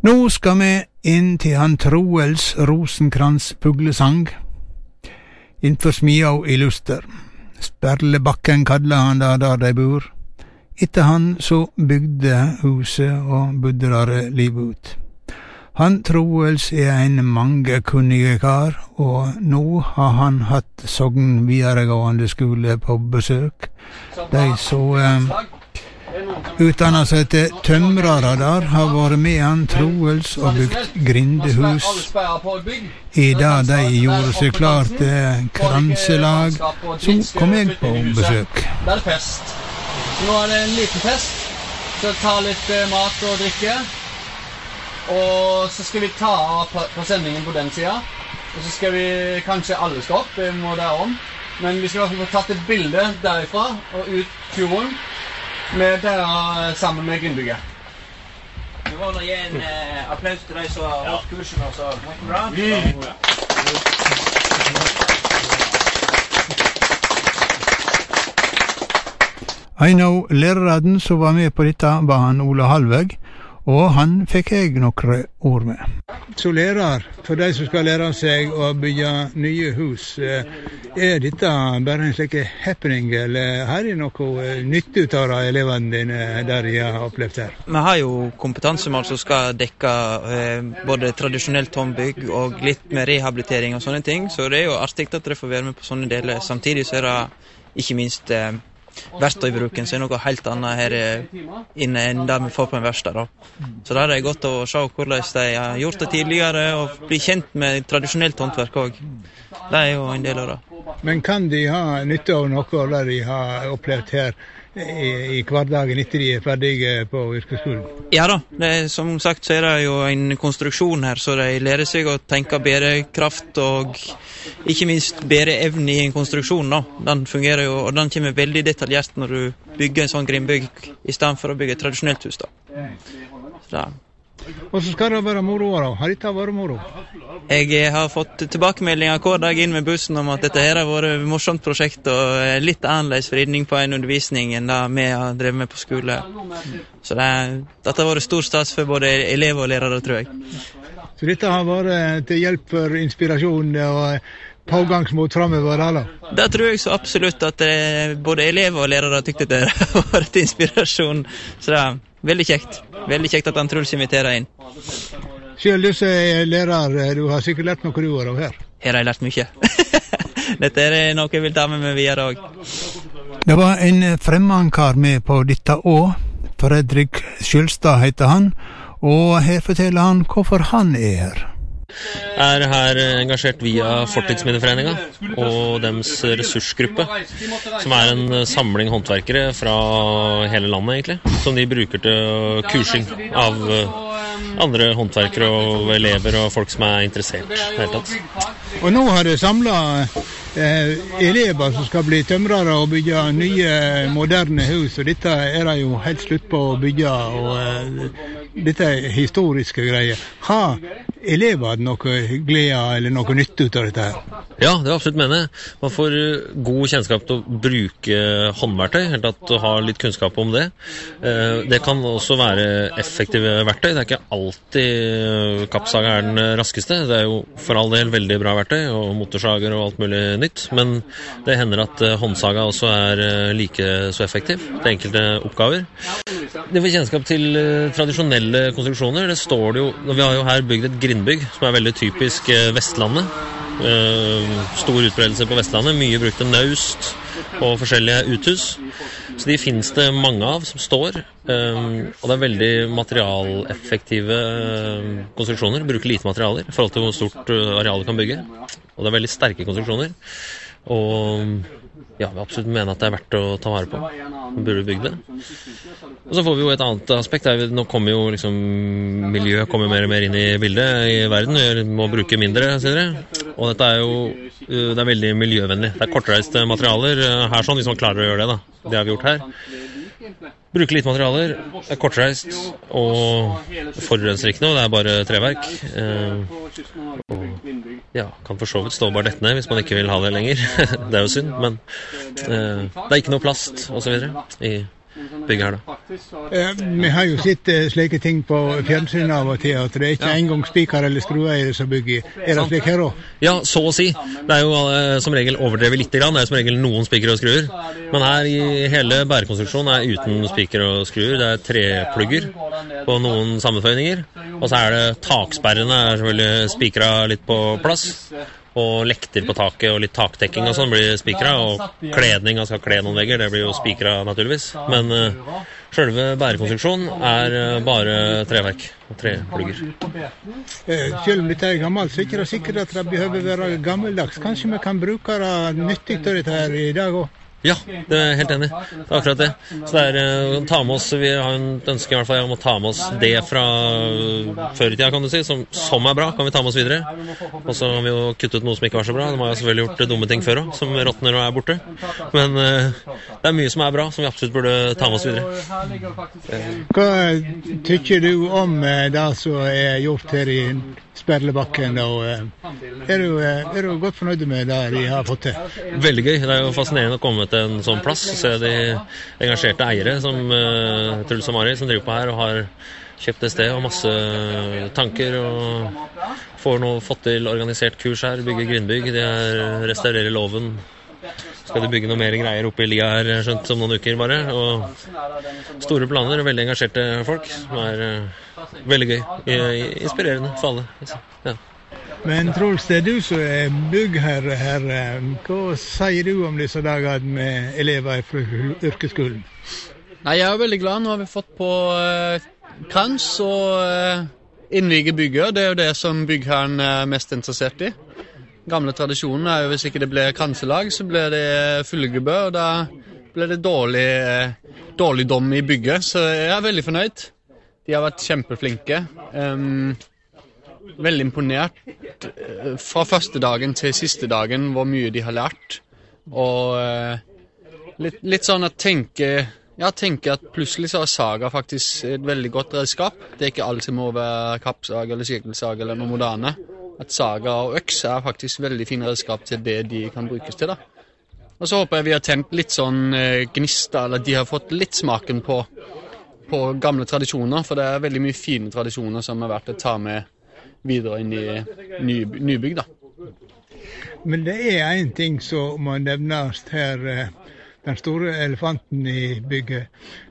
Nå skal vi inn til han Troels Rosenkrantz Puglesang, innfor smia i Luster. Sperlebakken kallar han det der de bor. Etter han så bygde huset og bodde der livet ut. Han Troels en mangekunnige kar, og nå har han hatt Sogn videregående skole på besøk. De så utdanna seg til tømrere der, har vært med han Troels og bygd grindehus. I det de gjorde seg klart til kranselag, så kom jeg på besøk. Det er fest. Nå er det en liten fest, så ta litt mat og drikke. Og så skal vi ta av på sendingen på den siden. Og så skal vi kanskje alle stå opp, vi må derom. Men vi skal i hvert fall få tatt et bilde derifra og ut fjorden med dere sammen med Grindbygget. Det var å gi en applaus til deg som har hatt kursen, og så bra. En av læreren som var med på dette var han Ola Halveg, og han fikk jeg noen ord med. Så lærer, for de som skal lære seg å bygge nye hus, dette bare en slik happening, eller har de noe nytt ut av elevene dine der de har opplevd her? Vi har jo kompetansemål som skal dekke både tradisjonelt tombygg og litt med rehabilitering og sånne ting, så det er jo artig at dere får være med på sånne deler. Samtidig så er det ikke minst verktøybruken, så er noe helt annet her inne enn det vi får på en verkstad. Så det er godt å se hvordan de har gjort det tidligere, og bli kjent med tradisjonelt håndverk også. Det er jo en del av det. Men kan de ha nytte av noe av det de har opplevd her i hverdagen etter de er ferdige på yrkesskolen? Ja da, som sagt så er det jo en konstruksjon her, så de lærer seg å tenke bærekraft og ikke minst bæreevne i en konstruksjon. Den fungerer jo, og den kommer veldig detaljert når du bygger en sånn grindbygg i stedet for å bygge et tradisjonelt hus. Så. Og så skal det være moro da. Har dette vært moro? Jeg har fått tilbakemeldinger hver dag inn med bussen om at dette her har vært et morsomt prosjekt og litt annerledes vridning på en undervisning enn det vi har drevet med på skole. Så dette har vært stor stas for både elever og lærere, tror jeg. Så dette har vært til hjelp for inspirasjon og pågangsmot fremover, eller? Det tror jeg så absolutt at både elever og lærere tykte det har vært inspirasjon. Så det er veldig kjekt. Veldig kjekt at han Truls inviterer inn. Selv du som er lærer, du har sikkert lært noe du har av her? Her har jeg lært mye. Dette er noe jeg vil ta med meg videre også. Det var en fremmedkar med på dette også. Fredrik Skjølstad heter han, og her forteller han hvorfor han er her. Er her engasjert via Fortidsminneforeningen og dems ressursgruppe, som er en samling håndverkere fra hele landet egentlig, som de bruker til kursing av andre håndverkere og elever og folk som er interessert helt tatt. Og nå har det samlet elever som skal bli tømrere og bygge nye moderne hus, og dette er det jo helt slutt på å bygge, og dette er historiske greier. Har elever noe glede eller noe nytte ut av dette her? Ja, det er absolutt mener. Man får god kjennskap til å bruke håndverktøy, helt tatt å ha litt kunnskap om det. Det kan også være effektive verktøy. Det er ikke alltid kappsaga er den raskeste. Det er jo for all del veldig bra verktøy, og motorsager og alt mulig nytt. Men det hender at håndsaga også er like så effektiv til enkelte oppgaver. Det får kjennskap til tradisjonelle konstruksjoner. Det står det jo, vi har jo her bygd et grindbygg, som er veldig typisk Vestlandet. Stor utbredelse på Vestlandet, mye brukte naust og forskjellige uthus. Så de finnes det mange av som står, og det er veldig materialeffektive konstruksjoner, bruker lite materialer i forhold til hvor stort areal du kan bygge, og det er veldig sterke konstruksjoner, og ja, vi absolutt mener at det er verdt å ta vare på. Man burde bygge det. Og så får vi jo et annet aspekt. Nå kommer jo liksom miljøet kommer mer og mer inn i bildet i verden. Vi må bruke mindre, sier dere. Og dette er jo det er veldig miljøvennlig. Det er kortreiste materialer her sånn, hvis man klarer å gjøre det da. Det har vi gjort her. Bruker litt materialer, er kortreist og forurenser ikke noe, det er bare treverk. Og ja, kan for så vidt stå bare dette ned hvis man ikke vil ha det lenger. Det er jo synd, men det er ikke noe plast og så videre i bygget her da. Vi har jo sett slike ting på fjernsynet av og til, at det ikke engang spiker eller skruer i det som bygger. Det slik her også? Ja, så å si. Det jo som regel overdrevet litt grann. Det som regel noen spiker og skruer. Men her i hele bærekonstruksjonen uten spiker og skruer. Det treplugger på noen sammenføyninger. Og så det taksperrene selvfølgelig spikret litt på plass. Og lekter på taket og litt taktekking og sånn blir spikret, og kledning, skal kle noen vegger, det blir jo spikret naturligvis. Men selve bærekonstruksjonen bare treverk og treplugger. Selv om dette gammelt, så ikke det sikkert at det behøver være gammeldags. Kanskje vi kan bruke det nyttig til dette her i dag også? Ja, det helt enig. Det akkurat det. Så det ta med oss, vi har en ønske i hvert fall om å ta med oss det fra før i tida, kan du si, som bra, kan vi ta med oss videre. Og så har vi jo kuttet noe som ikke var så bra. De har jo selvfølgelig gjort dumme ting før også, som råtner og borte. Men det mye som bra, som vi absolutt burde ta med oss videre. Hva tykker du om det som gjort her i Sperlebakken, og du godt fornøyd med det de har fått til? Veldig gøy. Det jo fascinerende å komme til en sånn plass og se de engasjerte eiere som Truls og Mari som driver på her og har kjøpt et sted og masse tanker og fått til organisert kurs her, bygge grindbygg, de restaurerer loven. Skal de bygge noe mer greier oppe i lia her, skjønt, om noen uker bare, og store planer og veldig engasjerte folk, som veldig gøy, inspirerende for alle. Ja. Men Truls, det du som byggherre her, hva sier du om disse dagene med elever fra yrkesskolen? Nei, jeg veldig glad. Nå har vi fått på krans og innvige bygget. Det jo det som byggherren mest interessert i. Gamle tradisjonen jo, hvis ikke det ble kranselag, så ble det fyllegubbe, og da ble det dårligdom i bygget. Så jeg veldig fornøyd. De har vært kjempeflinke. Veldig imponert fra første dagen til siste dagen hvor mye de har lært. Og litt sånn at tenke at plutselig så saga faktisk et veldig godt redskap. Det ikke alltid må være kappsag eller kirkelsag eller noe moderne. At saga og øks faktisk veldig fine redskap til det de kan brukes til da. Og så håper jeg vi har tent litt sånn gnister, eller de har fått litt smaken på gamle tradisjoner, for det veldig mye fine tradisjoner som har vært å ta med videre inn i nybygg da. Men det en ting som må nevnes her, den store elefanten i bygget.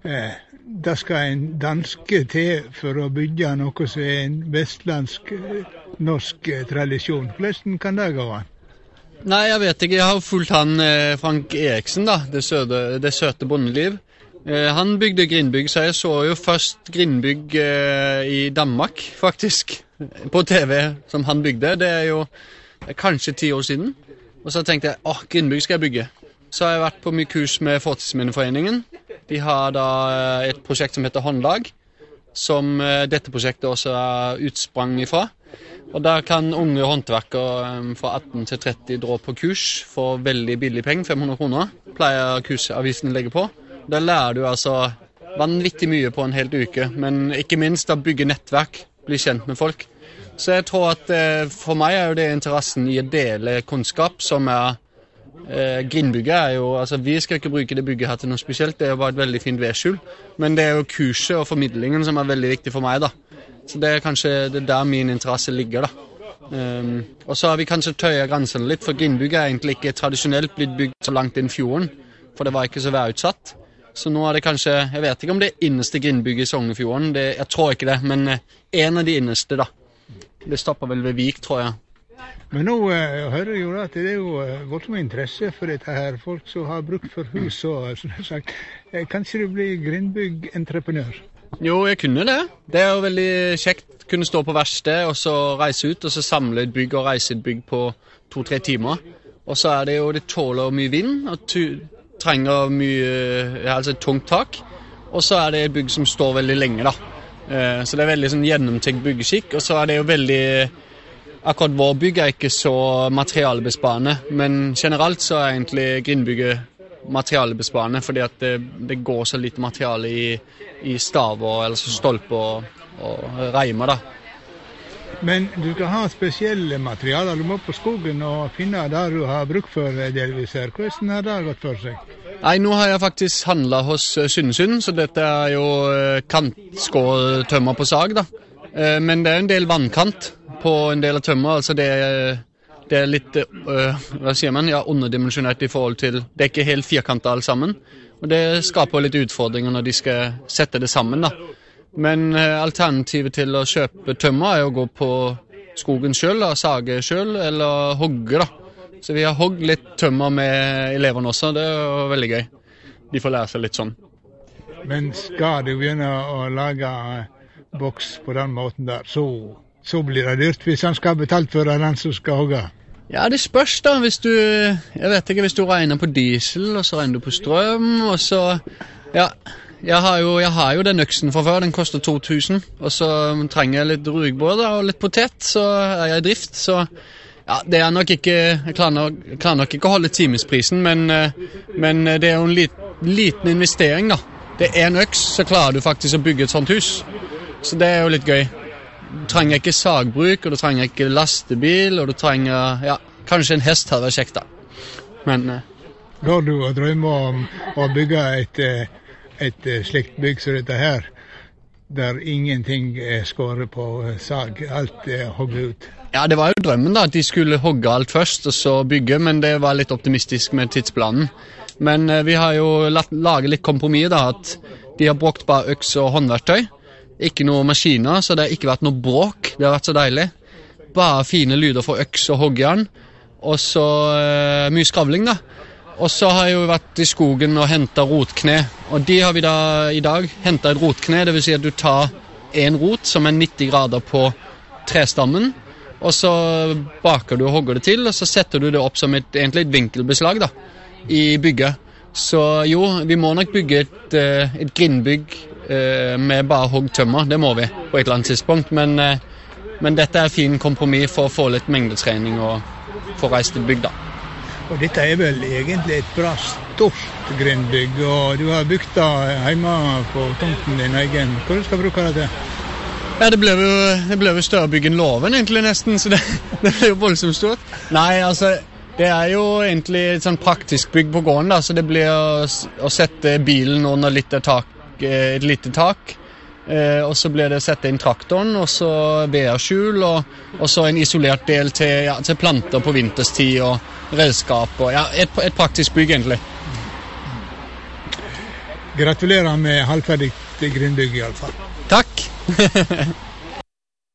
Det skal en danske til for å bygge noe som en vestlandsk-norsk tradisjon. Hvordan kan det gå an? Nei, jeg vet ikke. Jeg har fulgt han Frank Eriksen da, det søte bondeliv. Han bygde grindbygg, så jeg så jo først grindbygg i Danmark, faktisk, på TV, som han bygde. Det jo kanskje 10 år siden. Og så tenkte jeg, grindbygg skal jeg bygge. Så har jeg vært på mye kurs med Fortidsminneforeningen. De har da et prosjekt som heter Håndlag, som dette prosjektet også utsprang ifra. Og der kan unge håndverkere fra 18 til 30 dra på kurs for veldig billig penger, 500 kroner, pleier kursavisen legge på. Der lærer du altså vanvittig mye på en hel uke, men ikke minst å bygge nettverk, bli kjent med folk. Så jeg tror at for meg jo det interessen i å dele kunnskap som grindbygget jo, altså vi skal ikke bruke det bygget her til noe spesielt, det jo bare et veldig fint vedskjul, men det jo kurset og formidlingen som veldig viktig for meg da. Så det kanskje det der min interesse ligger da. Og så har vi kanskje tøyet grensene litt, for grindbygget egentlig ikke tradisjonelt blitt bygd så langt inn fjorden, for det var ikke så værutsatt. Så nå det kanskje, jeg vet ikke om det innerste grindbygget i Sognefjorden, jeg tror ikke det, men en av de innerste da. Det stopper vel ved Vik, tror jeg. Men nå hører jeg jo at det jo voldsomt interesse for dette her, folk som har brukt for hus og sånn sagt. Kanskje du blir grindbyggentreprenør? Jo, jeg kunne det. Det jo veldig kjekt å kunne stå på verksted og så reise ut, og så samle et bygg og reise et bygg på 2-3 timer. Og så det jo, det tåler mye vind, og trenger mye, altså et tungt tak. Og så det et bygg som står veldig lenge da. Så det veldig sånn gjennomtenkt byggeskikk, og så det jo veldig, akkurat vår bygg ikke så materialebesparende, men generelt så egentlig grindbygget materialebesparende, fordi at det går så lite materiale i staver, eller så stolper og reimer da. Men du skal ha spesielle materialer, du må på skogen og finne der du har bruk for delvis her. Hvordan har det gått for seg? Nei, nå har jeg faktisk handlet hos Sundsund, så dette jo kantskårtømmer på sag da. Men det en del vannkant på en del av tømmer, altså det litt, hva sier man, underdimensjonert i forhold til, det ikke helt firkantet alt sammen. Og det skaper litt utfordringer når de skal sette det sammen da. Men alternativet til å kjøpe tømmer å gå på skogen selv, sage selv, eller hogge da. Så vi har hogget litt tømmer med eleverne også, det jo veldig gøy. De får lære seg litt sånn. Men skal du begynne å lage boks på den måten der, så blir det dyrt hvis han skal ha betalt for den som skal hogge. Ja, det spørs da, hvis du regner på diesel, og så regner du på strøm, og så, ja, jeg har jo den øksen fra før, den koster 2000, og så trenger jeg litt rugbrød og litt potet, så jeg i drift, så ja, det nok ikke, jeg klarer nok ikke å holde timesprisen, men det jo en liten investering da. Det en øks, så klarer du faktisk å bygge et sånt hus, så det jo litt gøy. Du trenger ikke sagbruk, og du trenger ikke lastebil, og du trenger, ja, kanskje en hest hadde vært kjekt da. Men går du og drømmer om å bygge et slikt bygg som dette her, der ingenting skåret på sag, alt hogget ut? Ja, det var jo drømmen da, at de skulle hogge alt først og så bygge, men det var litt optimistisk med tidsplanen. Men vi har jo laget litt kompromiss da, at de har brukt bare øks og håndverktøy, ikke noe maskiner, så det har ikke vært noe bråk, det har vært så deilig. Bare fine lyder for øks og hoggejern, og så mye skravling da. Og så har jeg jo vært i skogen og hentet rotkne, og de har vi da i dag hentet et rotkne, det vil si at du tar en rot som 90 grader på trestammen, og så baker du og hogger det til, og så setter du det opp som egentlig et vinkelbeslag da, i bygget. Så jo, vi må nok bygge et grindbygg med bare hoggtømmer, det må vi på et eller annet tidspunkt, men dette fin kompromiss for å få litt mengdetrening og få reist et bygg da. Og dette vel egentlig et bra stort grindbygg, og du har bygd det hjemme på tomten din egen. Hva du skal bruke det til? Ja, det ble jo større bygg enn låven egentlig nesten, så det ble jo voldsomt stort. Nei, altså, det jo egentlig et sånn praktisk bygg på gården da, så det blir å sette bilen under et lite tak, og så blir det å sette inn traktoren, og så VR-skjul, og så en isolert del til planter på vinterstid, og redskap, og ja, et praktisk bygg egentlig. Gratulerer med halvferdig grindbygg i alle fall. Takk!